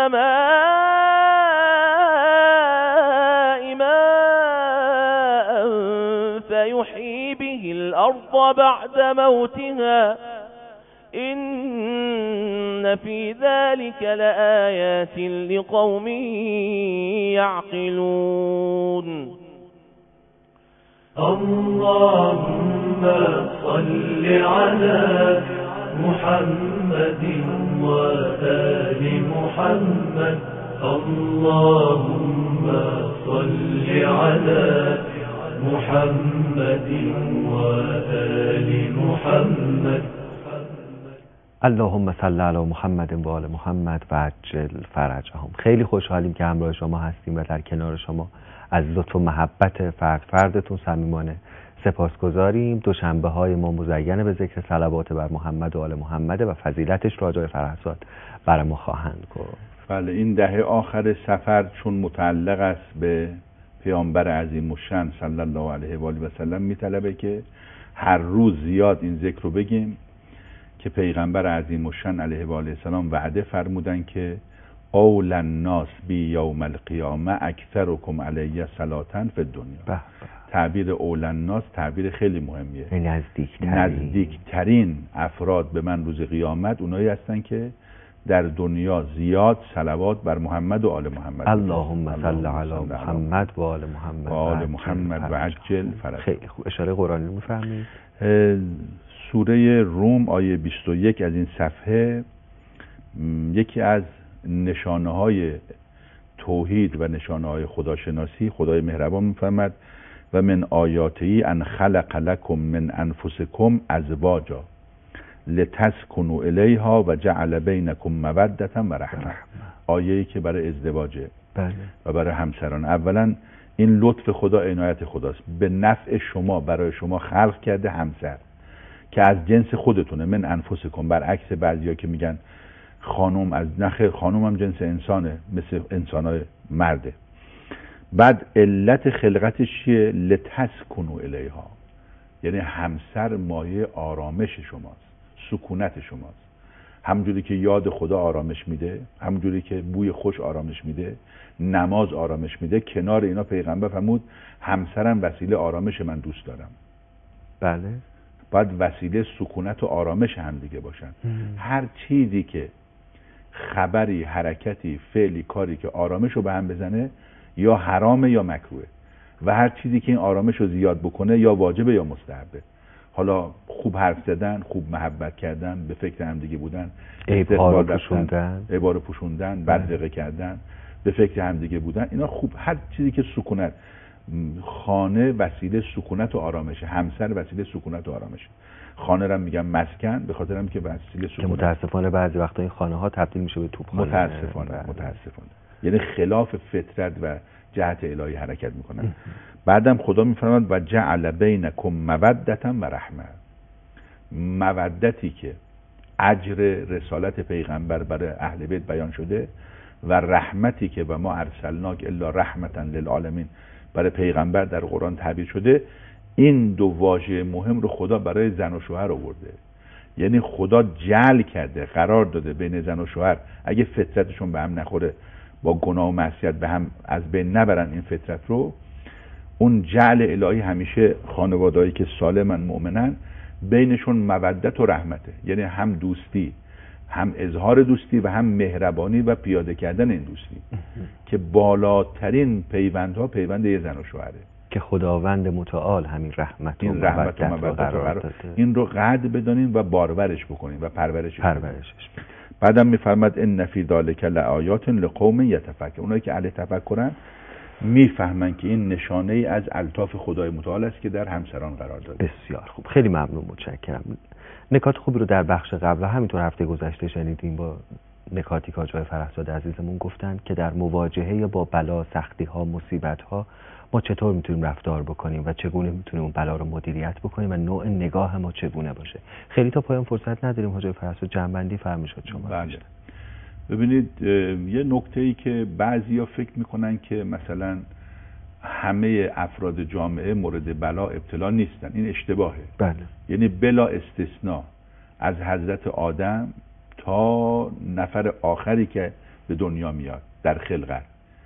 السماء ماء فيحيي به الأرض بعد موتها إن في ذلك لآيات لقوم يعقلون اللهم صل على محمد وآل محمد اللهم صل على محمد وآل محمد اللهم صل علی محمد و آل محمد و عجل فرجهم. خیلی خوشحالیم که همراه شما هستیم و در کنار شما از لطف و محبت فرد فردتون صمیمانه سپاسگزاریم. دوشنبه های ما مزین به ذکر صلوات بر محمد و آل محمد و فضیلتش را جای فرحزاد بر ما خواهند گفت. بله، این دهه آخر سفر چون متعلق است به پیامبر عظیم الشأن صلی الله علیه و آله و سلم میطلبه که هر روز زیاد این ذکر رو بگیم که پیغمبر عظیم الشأن علیه و آله السلام وعده فرمودن که اول الناس بی یوم القیامه اکثرکم علیه صلاتن فی الدنیا. تعبیر اول الناس تعبیر خیلی مهمیه. نزدیکترین نزدیکترین افراد به من روز قیامت اونایی هستن که در دنیا زیاد صلوات بر محمد و آل محمد. اللهم صل علی محمد و آل محمد و آل محمد و عجل فرج. خیلی خوب. اشاره قرآنی میفرمایید؟ سوره روم آیه بیست و یک از این صفحه یکی از نشانه های توحید و نشانه های خداشناسی خدای مهربان میفرماد و من آیاتی ان خلق لکم من انفسکم ازواجا لتسکنوا الیها و جعل بینکم مودة و رحمه. آیه‌ای که برای ازدواجه بله. و برای همسران. اولا این لطف خدا، عنایت خداست، به نفع شما برای شما خلق کرده همسر که از جنس خودتونه. من انفسکم، برعکس بعضیا که میگن خانم از نخیر، خانم هم جنس انسانه مثل انسانای مرده. بعد علت خلقتش چیه؟ لتسکنوا الیها، یعنی همسر مایه آرامش شماست، سکونت شماست. همونجوری که یاد خدا آرامش میده، همونجوری که بوی خوش آرامش میده، نماز آرامش میده، کنار اینا پیغمبر فرمود همسرم وسیله آرامش من دوست دارم. بله. باید وسیله سکونت و آرامش هم دیگه باشن. هر چیزی که خبری، حرکتی، فعلی، کاری که آرامش رو به هم بزنه یا حرامه یا مکروه و هر چیزی که این آرامش رو زیاد بکنه یا واجبه یا مستحبه. حالا خوب حرف زدن، خوب محبت کردن، به فکر هم دیگه بودن، عیب‌ها پوشوندن، عیب‌ها رو پوشوندن، بدرقه کردن، به فکر هم دیگه بودن، اینا خوب. هر چیزی که سکونت، خانه وسیله سکونت و آرامشه، همسر وسیله سکونت و آرامشه. خانه رو میگم مسکن به خاطر هم که وسیله سکونت. متاسفانه بعضی وقتا این خانه ها تبدیل میشه به توپخانه. متاسفانه متاسفانه یعنی خلاف فطرت و جهت الهی حرکت میکنن. بعدم خدا میفرماد و جعل بینکم مودة و رحمه. مودتی که اجر رسالت پیغمبر برای اهل بیت بیان شده و رحمتی که و ما ارسلناک الا رحمتا للعالمین برای پیغمبر در قرآن تعبیر شده. این دو واژه مهم رو خدا برای زن و شوهر آورده. یعنی خدا جعل کرده، قرار داده بین زن و شوهر اگه فطرتشون به هم نخوره، با گناه و معصیت به هم از بین نبرن این فطرت رو، اون جعل الهی همیشه خانوادهایی که سالمن مؤمنن بینشون مودت و رحمته. یعنی هم دوستی، هم اظهار دوستی و هم مهربانی و پیاده کردن این دوستی که بالاترین پیوندها پیوند یه زن و شوهره که خداوند متعال همین رحمت و این رحمت و مودت مودت قرار رو داده. این رو قدر بدانیم و بارورش بکنیم و پرورشش پرورشش بدیم. بعدم میفرماد ان فی ذلک لآیات لقوم یتفکرون. اونایی که اهل تفکرن میفهمن که این نشانه ای از الطاف خدای متعال است که در همسران قرار داده. بسیار خوب، خیلی ممنون، متشکرم. نکات خوبی رو در بخش قبل و همینطور هفته گذشته شنیدیم با نکاتی که آقای فرهزاد عزیزمون گفتن که در مواجهه با بلا، سختی ها، مصیبت ها ما چطور میتونیم رفتار بکنیم و چگونه میتونیم اون بلا رو مدیریت بکنیم و نوع نگاه ما چگونه باشه. خیلی تا پایان فرصت نداریم، حاجی فرهزاد جنبندی فرمایشات شما. بله. ببینید یه نکته‌ای که بعضیا فکر میکنن که مثلا همه افراد جامعه مورد بلا ابتلا نیستن، این اشتباهه. بله. یعنی بلا استثناء از حضرت آدم تا نفر آخری که به دنیا میاد در خلقت،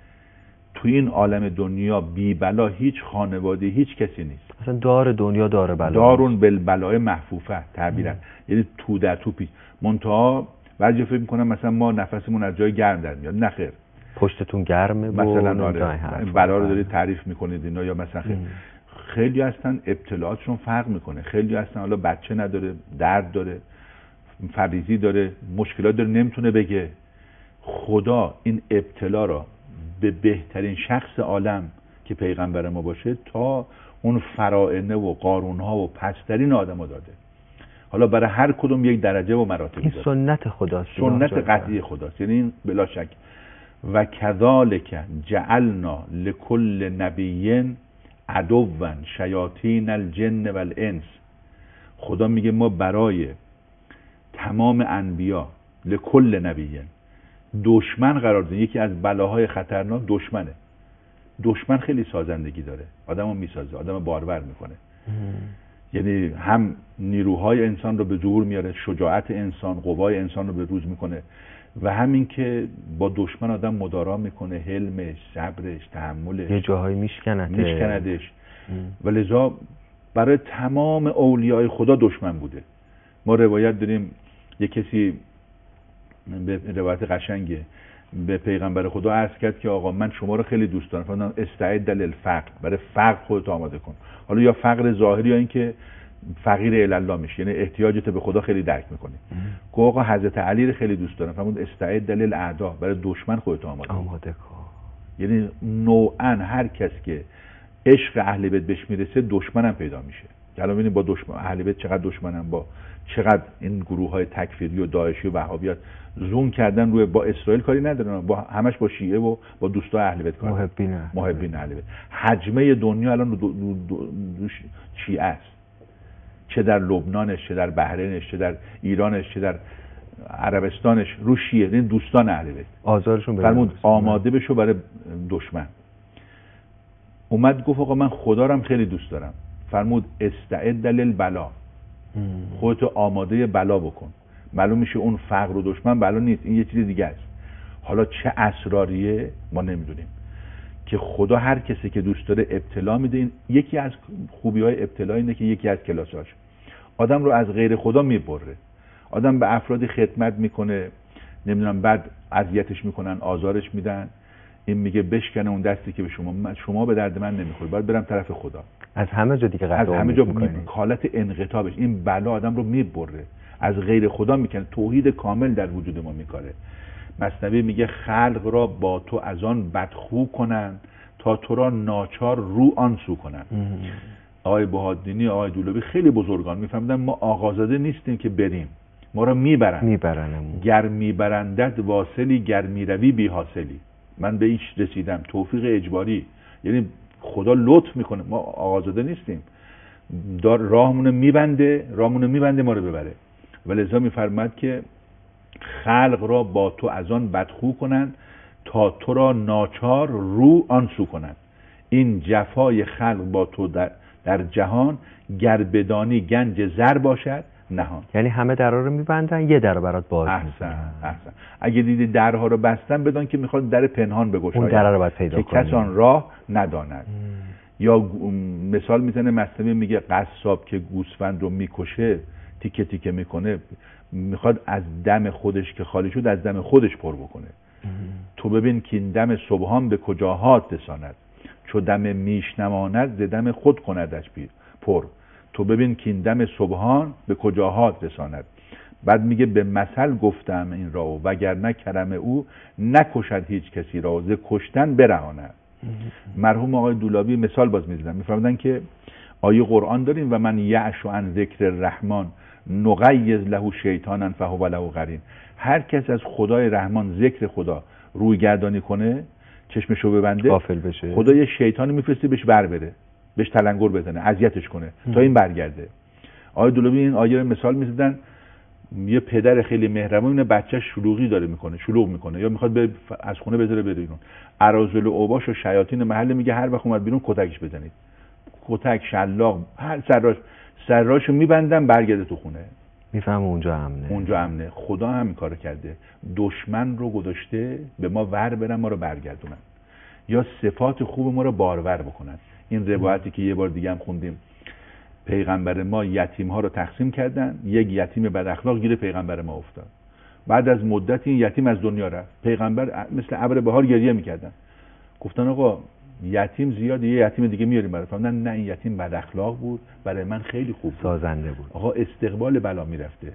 تو این عالم دنیا بی بلا هیچ خانواده، هیچ کسی نیست. مثلا دار دنیا دار بلا، دارون بالبلای محفوفه تعبیرن، یعنی تو در تو پیش. منتها بعضی فکر میکنن مثلا ما نفسمون از جای گرم در میاد. نه خیر، پشتتون گرمه مثلا آره بلا رو دارید تعریف میکنید اینا، یا مثلا خیلی, خیلی هستن ابتلاعاتشون فرق میکنه. خیلی هستن حالا بچه نداره، درد داره، فریضی داره، مشکلات داره، نمیتونه بگه. خدا این ابتلا را به بهترین شخص عالم که پیغمبر ما باشه تا اون فرائنه و قارونها و پسترین آدم ها داده. حالا برای هر کدوم یک درجه و مراتب این داره. سنت خداست، سنت قطعی خداست، یعنی این بلا شک. و کذالک جعلنا لکل نبی عدوا شیاطین الجن والانس. خدا میگه ما برای تمام انبیا لکل نبی دشمن قرار دادیم. یکی از بلاهای خطرناک دشمنه. دشمن خیلی سازندگی داره، آدمو میسازه، آدمو بارور میکنه. یعنی هم نیروهای انسان رو به ظهور میاره، شجاعت انسان، قوای انسان رو به روز میکنه، و همین که با دشمن آدم مدارا میکنه، حلمش، صبرش، تحملش، یه جاهایی میشکنده میشکندش. و لذا برای تمام اولیای خدا دشمن بوده. ما روایت داریم یه کسی به روایت قشنگه به پیغمبر خدا عرض کرد که آقا من شما رو خیلی دوست دارم، فرمودن استعد للفقر، برای فقر خودت آماده کن. حالا یا فقر ظاهری یا این که فقیر الله میشه، یعنی احتیاجت به خدا خیلی درک میکنی. گفت آقا حضرت علی رو خیلی دوست دارم، فرمود استعد للاعدا، برای دشمن خودت آماده آماده کن. یعنی نوعا هر کس که عشق اهل بیت بهش میرسه دشمنم پیدا میشه. الان ببینید با دشمن اهل بیت چقدر دشمنن، با چقدر این گروه های تکفیری و داعشی و وهابیت زوم کردن روی، با اسرائیل کاری ندارن، با همش با شیعه و با دوستای اهل بیت کار محبین محبین اهل بیت. حجمه دنیا الان دو دو دو دو شیعه است، چه در لبنانش، چه در بحرینش، چه در ایرانش، چه در عربستانش، رو شیعه، این دوستان اهل بیت. آزارشون فرمود آماده بشو برای دشمن. اومد گفت آقا من خدا رو خیلی دوست دارم، فرمود استعد للبلا، خودتو آماده بلا بکن. معلوم میشه اون فقر و دشمن بلا نیست، این یه چیز دیگه است. حالا چه اسراریه ما نمیدونیم که خدا هر کسی که دوست داره ابتلا میده. این یکی از خوبی های ابتلا اینه که یکی از کلاساش آدم رو از غیر خدا میبره. آدم به افرادی خدمت میکنه، نمیدونم بعد اذیتش میکنن، آزارش میدن، این میگه بشکنه اون دستی که به شما شما به درد من نمیخوره، باید برم طرف خدا. از همه جا دیگه از همه جا می... حالت انقطاعش، این بلا آدم رو میبره، از غیر خدا میکنه، توحید کامل در وجود ما میکاره. مثنوی میگه خلق را با تو از آن بدخو کنن تا تو را ناچار رو آن سو کنن. آقای بهادینی، آقای دولبی خیلی بزرگان میفهمیدن ما آقازاده نیستیم که بریم، ما را میبرن میبرنمون. گر میبرندت واصلی، گر میروی بی حاصلی. من به ایش رسیدم، توفیق اجباری، یعنی خدا لطف میکنه، ما آقازاده نیستیم، دار راهمون میبنده، راهمون میبنده ما رو ببره. ولذا میفرماد که خلق را با تو از آن بدخو کنند تا تو را ناچار رو آن سو کنند. این جفای خلق با تو در, در جهان، گر بدانی گنج زر باشد نهان. یعنی همه درها رو میبندن، یه در رو برات باز احسن میکنن. احسن. اگه دیدی درها رو بستن، بدان که میخواد در پنهان بگشاید، اون در رو باید پیدا که کس آن راه نداند. یا مثال میزنه مثنوی، میگه قصاب که گوسفند رو میکشه تیکه تیکه میکنه، میخواد از دم خودش که خالی شد از دم خودش پر بکنه. تو ببین که این دم صبحان به کجاهات رساند، چو دم میش نماند ز دم خود کندش پیر پر. تو ببین که این دم صبحان به کجاهات رساند. بعد میگه به مثل گفتم این را و وگرنه کرم او نکشد هیچ کسی را ز کشتن برهاند. مرحوم آقای دولابی مثال باز میزدن، میفرمودن که آیه قرآن داریم و من یعش عن ذکر الرحمن نقیض له شیطانا فهو له قرین. هر کس از خدای رحمان ذکر خدا روی گردانی کنه، چشمشو ببنده، غافل بشه، خدا یه شیطانی میفرسته بهش بر بره، بهش تلنگر بزنه، اذیتش کنه تا این برگرده. آقای دولابی این آیه رو مثال میزدن، یه پدر خیلی مهربون بچه‌ش شلوغی داره میکنه، شلوغ میکنه یا میخواد به از خونه بذاره بره بیرون، اراذل و اوباش و شیاطین محله میگه هر وقت اومد بیرون کتکش بزنید، کتک، شلاق، هر سراش سراشو میبندن برگرده تو خونه، میفهم اونجا امنه، اونجا امنه. خدا هم این کارو کرده، دشمن رو گذاشته به ما ور برن ما رو برگردونن یا صفات خوب ما رو بارور بکنن. این روایتی که یه بار دیگه هم خوندیم، پیغمبر ما یتیم ها رو تقسیم کردن، یک یتیم بد اخلاق گیر پیغمبر ما افتاد، بعد از مدت این یتیم از دنیا رفت. پیغمبر مثل ابر بهار گریه میکردن، گفتن آقا یتیم زیاد، یه یتیم دیگه میاریم برای فرمودن نه این یتیم بد اخلاق بود، برای من خیلی خوب بود، سازنده بود. آقا استقبال بلا میرفته.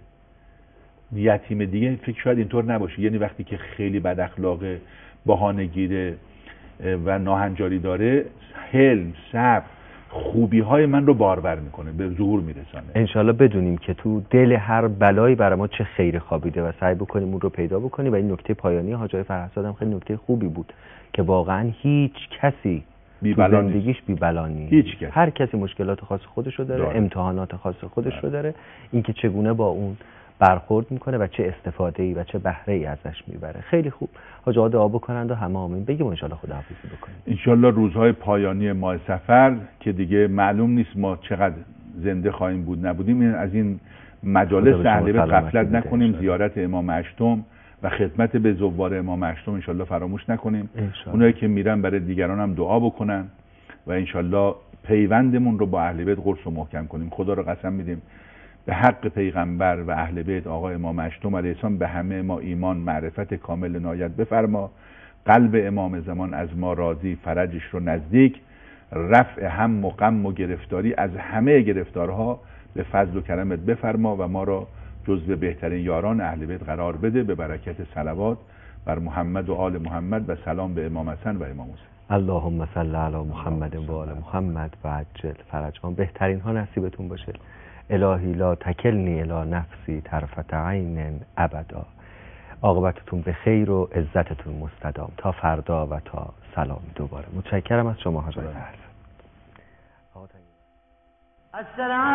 یتیم دیگه فکر شاید اینطور نباشه، یعنی وقتی که خیلی بد اخلاقه، بهانه‌گیره و ناهنجاری داره، حلم، صبر، خوبی های من رو بارور میکنه، به ظهور میرسانه. انشالله بدونیم که تو دل هر بلایی برای ما چه خیری خوابیده و سعی بکنیم اون رو پیدا بکنیم. و این نکته پایانی حاج آقای فرهزاد هم خیلی نکته خوبی بود که واقعا هیچ کسی بی تو زندگیش بی بلا نیست. هیچ کس. هر کسی مشکلات خاص خودش رو داره, داره. امتحانات خاص خودش داره. رو داره. اینکه چگونه با اون برخورد میکنه و چه استفاده‌ای و چه بهره‌ای ازش میبره. خیلی خوب. حاج آقا دعا بکنند و همه آمین بگیم ان شاءالله خداحافظی بکنیم. ان شاءالله روزهای پایانی ماه سفر که دیگه معلوم نیست ما چقدر زنده خواهیم بود نبودیم، از این مجالس اهل بیت غفلت نکنیم، زیارت امام هشتم و خدمت به زوار امام هشتم ان شاءالله فراموش نکنیم. اونایی که میرن برای دیگران هم دعا بکنن و ان شاءالله پیوندمون رو با اهل بیت قرص و محکم کنیم. خدا رو قسم میدیم به حق پیغمبر و اهل بیت آقا امام هشتم علیه السلام به همه ما ایمان معرفت کامل عنایت بفرما. قلب امام زمان از ما راضی، فرجش رو نزدیک، رفع هم و غم و گرفتاری از همه گرفتارها به فضل و کرمت بفرما و ما را جزو بهترین یاران اهل بیت قرار بده. به برکت صلوات بر محمد و آل محمد و سلام به امام حسن و امام حسین. اللهم صل علی محمد و آل محمد و عجل فرجهم. بهترین ها نصیبتون باشه. الهی لا تکلنی الی نفسی طرفت عین ابدا. عاقبتتون به خیر و عزتتون مستدام تا فردا و تا سلام دوباره. متشکرم از شما حاج آقای فرهزاد.